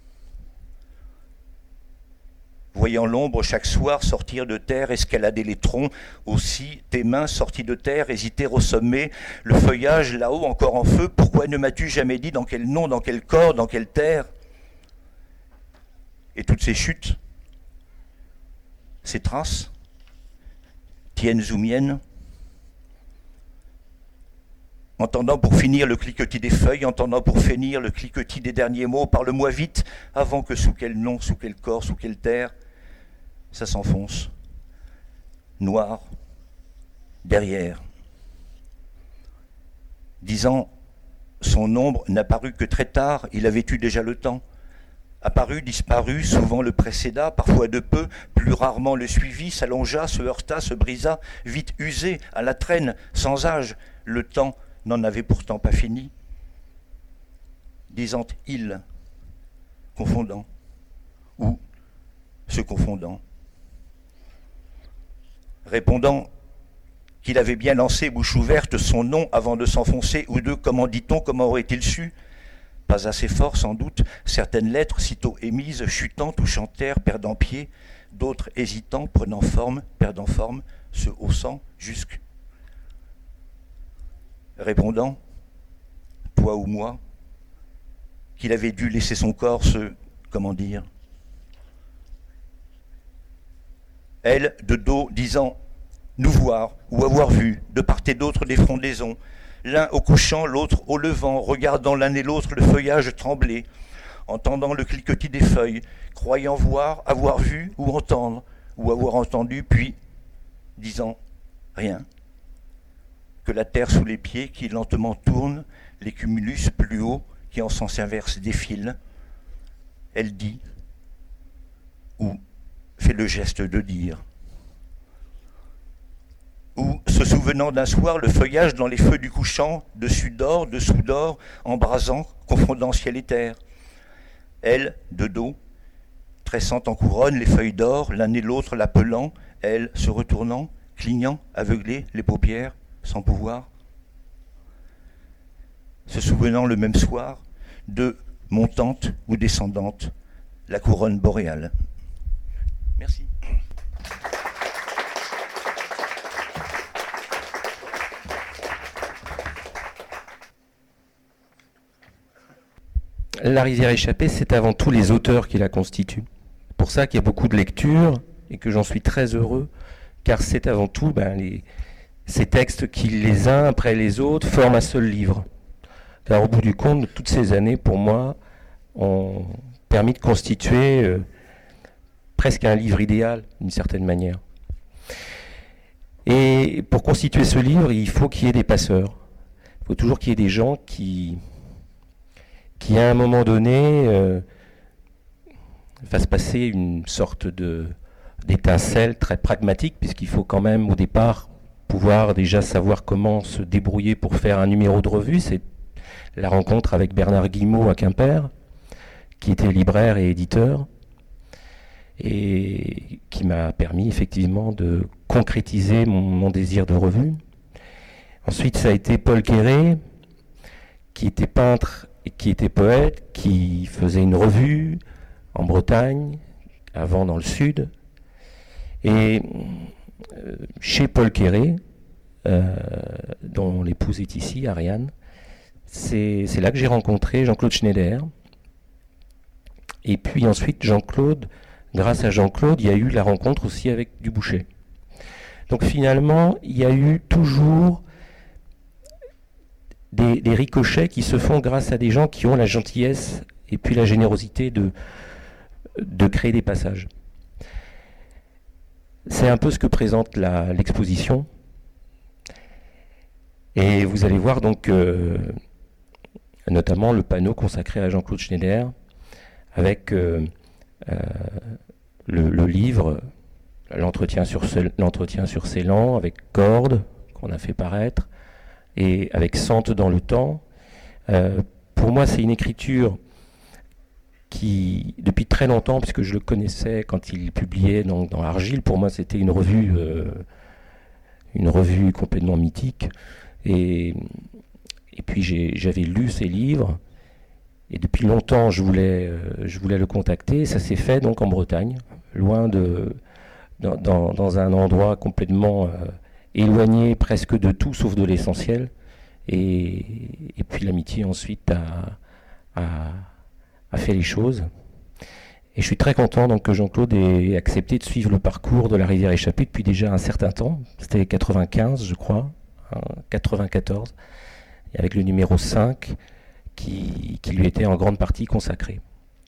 Voyant l'ombre chaque soir sortir de terre, escalader les troncs, aussi tes mains sorties de terre, hésiter au sommet, le feuillage là-haut encore en feu, pourquoi ne m'as-tu jamais dit dans quel nom, dans quel corps, dans quelle terre? Et toutes ces chutes, ces traces, tiennes ou miennes, entendant pour finir le cliquetis des feuilles, entendant pour finir le cliquetis des derniers mots, parle-moi vite, avant que sous quel nom, sous quel corps, sous quelle terre, ça s'enfonce, noir, derrière. Disant, son ombre n'apparut que très tard, il avait eu déjà le temps. Apparu, disparu, souvent le précéda, parfois de peu, plus rarement le suivit, s'allongea, se heurta, se brisa, vite usé, à la traîne, sans âge, le temps n'en avait pourtant pas fini. Disant il, confondant, ou se confondant. Répondant qu'il avait bien lancé bouche ouverte son nom avant de s'enfoncer, ou de, comment dit-on, comment aurait-il su? Pas assez fort sans doute, certaines lettres sitôt émises, chutant ou chantèrent, perdant pied, d'autres hésitant, prenant forme, perdant forme, se haussant jusque. Répondant, toi ou moi, qu'il avait dû laisser son corps se, comment dire, elle, de dos, disant, nous voir ou avoir vu, de part et d'autre des frondaisons, l'un au couchant, l'autre au levant, regardant l'un et l'autre le feuillage trembler, entendant le cliquetis des feuilles, croyant voir, avoir vu ou entendre, ou avoir entendu, puis disant rien. Que la terre sous les pieds qui lentement tourne, les cumulus plus hauts qui en sens inverse défilent. Elle dit, ou fait le geste de dire. Ou, se souvenant d'un soir, le feuillage dans les feux du couchant, dessus d'or, dessous d'or, embrasant, confondant ciel et terre. Elle, de dos, tressant en couronne les feuilles d'or, l'un et l'autre l'appelant, elle, se retournant, clignant, aveuglée, les paupières, sans pouvoir. Se souvenant le même soir de montante ou descendante, la couronne boréale. Merci. La rivière échappée, c'est avant tout les auteurs qui la constituent. C'est pour ça qu'il y a beaucoup de lectures et que j'en suis très heureux, car c'est avant tout ben, les, ces textes qui, les uns après les autres, forment un seul livre. Car au bout du compte, toutes ces années, pour moi, ont permis de constituer euh, presque un livre idéal, d'une certaine manière. Et pour constituer ce livre, il faut qu'il y ait des passeurs. Il faut toujours qu'il y ait des gens qui... qui à un moment donné euh, fasse passer une sorte de, d'étincelle très pragmatique, puisqu'il faut quand même au départ pouvoir déjà savoir comment se débrouiller pour faire un numéro de revue. C'est la rencontre avec Bernard Guimot à Quimper, qui était libraire et éditeur, et qui m'a permis effectivement de concrétiser mon, mon désir de revue. Ensuite, ça a été Paul Quéré, qui était peintre qui était poète, qui faisait une revue en Bretagne, avant dans le sud. Et euh, chez Paul Quéré, euh, dont l'épouse est ici, Ariane, c'est, c'est là que j'ai rencontré Jean-Claude Schneider, Et puis ensuite, Jean-Claude, grâce à Jean-Claude, il y a eu la rencontre aussi avec Dubouchet. Donc finalement, il y a eu toujours des, des ricochets qui se font grâce à des gens qui ont la gentillesse et puis la générosité de, de créer des passages. C'est un peu ce que présente la, l'exposition. Et vous allez voir donc euh, notamment le panneau consacré à Jean-Claude Schneider avec euh, euh, le, le livre L'entretien sur, l'entretien sur Ceylan, avec Corde, qu'on a fait paraître, et avec Sente dans le temps. Euh, pour moi, c'est une écriture qui, depuis très longtemps, puisque je le connaissais quand il publiait donc, dans Argile, pour moi, c'était une revue, euh, une revue complètement mythique. Et, et puis, j'ai, j'avais lu ses livres, et depuis longtemps, je voulais, euh, je voulais le contacter. Ça s'est fait donc en Bretagne, loin de... Dans, dans, dans un endroit complètement euh, éloigné presque de tout sauf de l'essentiel, et, et puis l'amitié ensuite a, a, a fait les choses, et je suis très content donc que Jean-Claude ait accepté de suivre le parcours de la rivière échappée depuis déjà un certain temps. C'était quatre-vingt-quinze je crois, hein, quatre-vingt-quatorze, et avec le numéro cinq qui, qui lui était en grande partie consacré.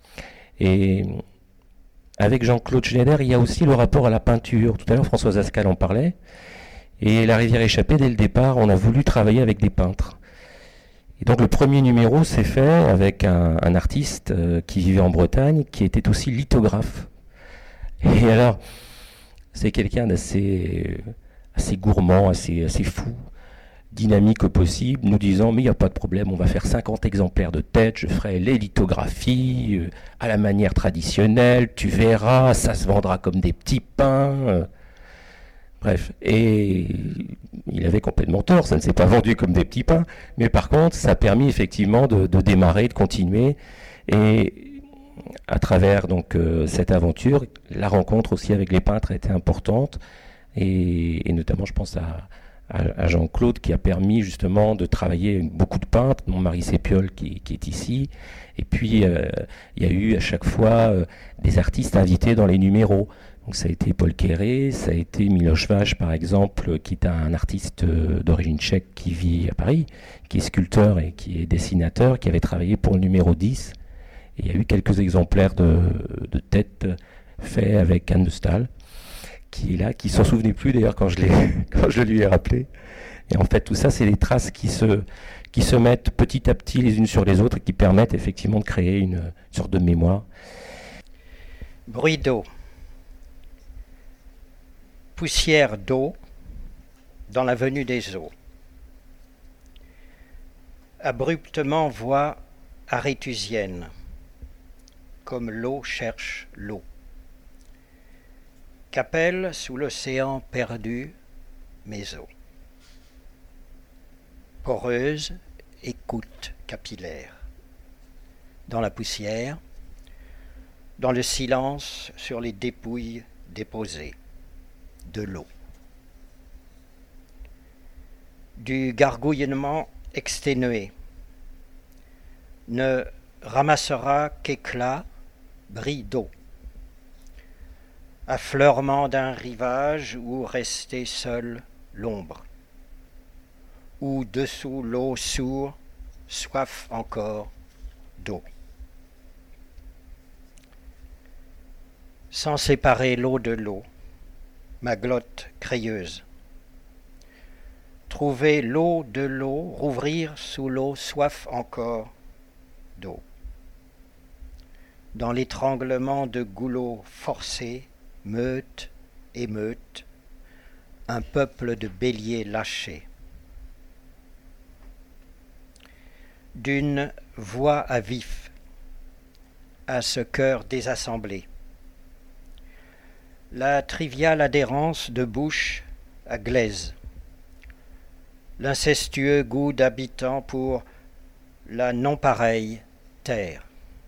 Et avec Jean-Claude Schneider, il y a aussi le rapport à la peinture. Tout à l'heure, Françoise Ascal en parlait. Et la rivière échappée, dès le départ, on a voulu travailler avec des peintres. Et donc le premier numéro s'est fait avec un, un artiste euh, qui vivait en Bretagne, qui était aussi lithographe. Et alors, c'est quelqu'un d'assez assez gourmand, assez, assez fou, dynamique au possible, nous disant mais il n'y a pas de problème, on va faire cinquante exemplaires de tête, je ferai les lithographies euh, à la manière traditionnelle, tu verras, ça se vendra comme des petits pains. Euh. Bref, et il avait complètement tort, ça ne s'est pas vendu comme des petits pains, mais par contre ça a permis effectivement de, de démarrer, de continuer, et à travers donc euh, cette aventure, la rencontre aussi avec les peintres a été importante, et, et notamment je pense à à Jean-Claude qui a permis justement de travailler avec beaucoup de peintres, mon Marie Sépiol qui, qui est ici, et puis euh, il y a eu à chaque fois euh, des artistes invités dans les numéros. Donc ça a été Paul Quéré, ça a été Miloš Vach par exemple, qui est un artiste euh, d'origine tchèque qui vit à Paris, qui est sculpteur et qui est dessinateur, qui avait travaillé pour le numéro dix. Et il y a eu quelques exemplaires de, de tête faits avec Anne de Staël, qui est là, qui s'en souvenait plus d'ailleurs quand je l'ai, quand je lui ai rappelé. Et en fait, tout ça, c'est des traces qui se, qui se mettent petit à petit les unes sur les autres et qui permettent effectivement de créer une, une sorte de mémoire. Bruit d'eau. Poussière d'eau dans l'avenue des eaux. Abruptement voix arétusienne, comme l'eau cherche l'eau. Qu'appellent sous l'océan perdu mes eaux. Poreuse, écoute capillaire. Dans la poussière, dans le silence sur les dépouilles déposées, de l'eau. Du gargouillement exténué, ne ramassera qu'éclat, bris d'eau. Affleurement d'un rivage où restait seule l'ombre, où dessous l'eau sourd, soif encore d'eau. Sans séparer l'eau de l'eau, ma glotte crayeuse. Trouver l'eau de l'eau, rouvrir sous l'eau, soif encore d'eau. Dans l'étranglement de goulots forcés, meute, émeute, un peuple de béliers lâchés. D'une voix à vif, à ce cœur désassemblé. La triviale adhérence de bouche à glaise. L'incestueux goût d'habitant pour la non-pareille terre.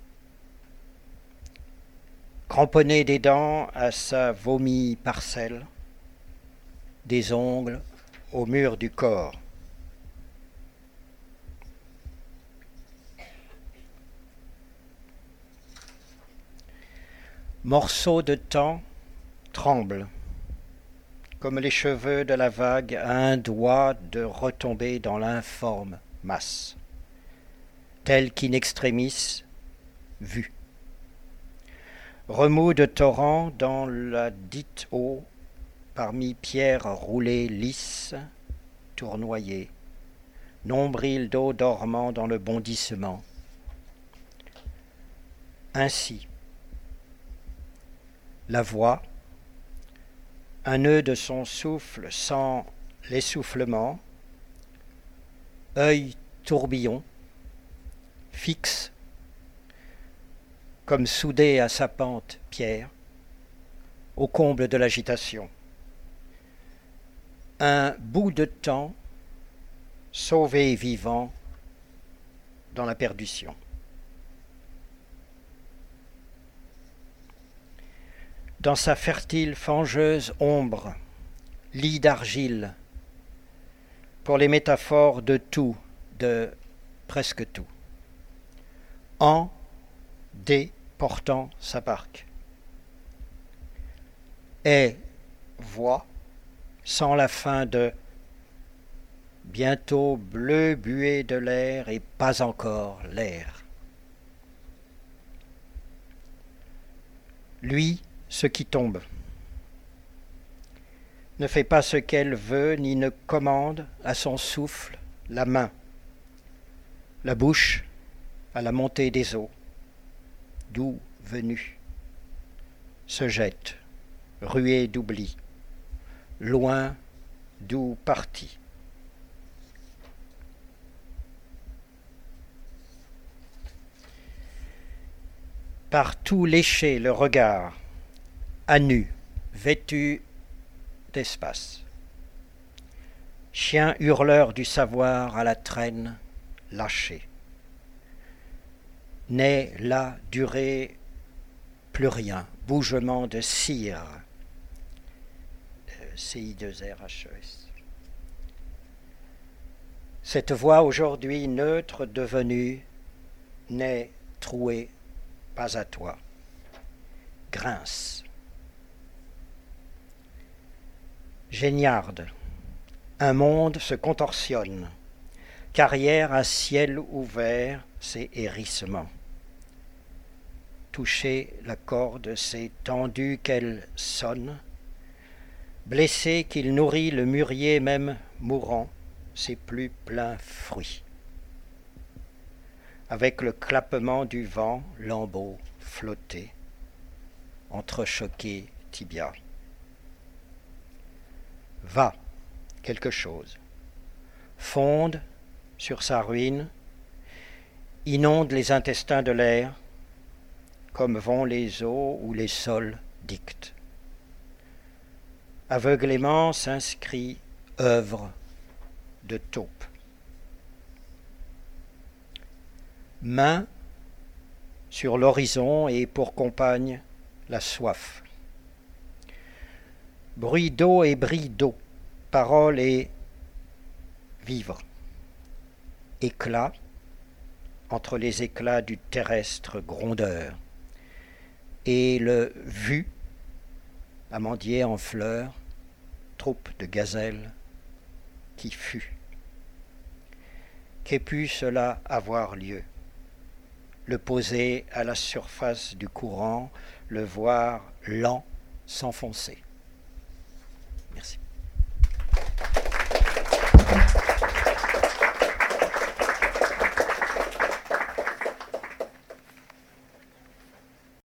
Cramponné des dents à sa vomi parcelle, des ongles au mur du corps. Morceaux de temps tremblent, comme les cheveux de la vague à un doigt de retomber dans l'informe masse, tel qu'in extremis vu. Remous de torrents dans la dite eau, parmi pierres roulées lisses, tournoyées, nombril d'eau dormant dans le bondissement. Ainsi, la voix, un nœud de son souffle sans l'essoufflement, œil tourbillon, fixe, comme soudé à sa pente pierre, au comble de l'agitation. Un bout de temps sauvé vivant dans la perdition. Dans sa fertile fangeuse ombre, lit d'argile, pour les métaphores de tout, de presque tout. En, déportant sa barque. Et voix, sans la fin de bientôt bleu buée de l'air et pas encore l'air. Lui, ce qui tombe, ne fait pas ce qu'elle veut ni ne commande à son souffle la main, la bouche à la montée des eaux, d'où venu, se jette, ruée d'oubli, loin d'où parti. Par tout lécher le regard, à nu, vêtu d'espace. Chien hurleur du savoir à la traîne, lâché. N'est là durée plus rien, bougement de cire. C I deux R H E S. Cette voix aujourd'hui neutre devenue n'est trouée pas à toi. Grince. Géniarde. Un monde se contorsionne. Carrière à ciel ouvert, c'est hérissement. Toucher la corde, c'est tendu qu'elle sonne. Blessé qu'il nourrit le mûrier même mourant, c'est plus plein fruit. Avec le clappement du vent, lambeau flotté, entrechoqué tibia. Va, quelque chose, fonde sur sa ruine, inonde les intestins de l'air, comme vont les eaux où les sols dictent. Aveuglément s'inscrit œuvre de taupe. Main sur l'horizon et pour compagne la soif. Bruit d'eau et bris d'eau, parole et vivre. Éclat entre les éclats du terrestre grondeur et le vu, amandier en fleurs, troupe de gazelles qui fut. Qu'ait pu cela avoir lieu? Le poser à la surface du courant, le voir lent s'enfoncer.